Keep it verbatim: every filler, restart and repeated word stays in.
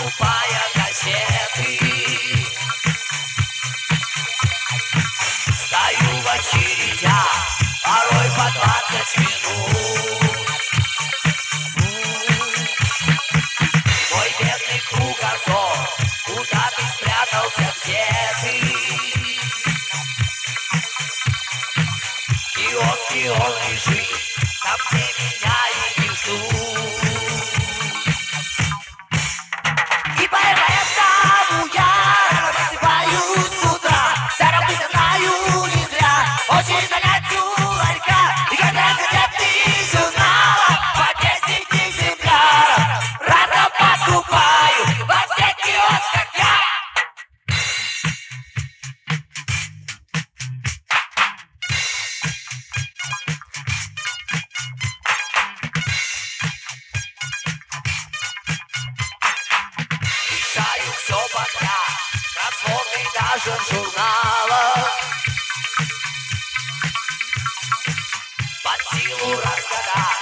покупая газеты. Стою в очередях, порой по двадцать минут. Мой бедный кругозор, куда ты спрятался, где ты? Киоски он лежит, там, где меня и не ждут. И поэтому я просыпаюсь с утра, торопусь, я знаю, не зря. Очередь занять у ларька, и когда газеты журнала по десять экземпляров разом покупаю во всех киосках я. Читаю все подряд, кроссворды даже в журналах. Под силу разгадать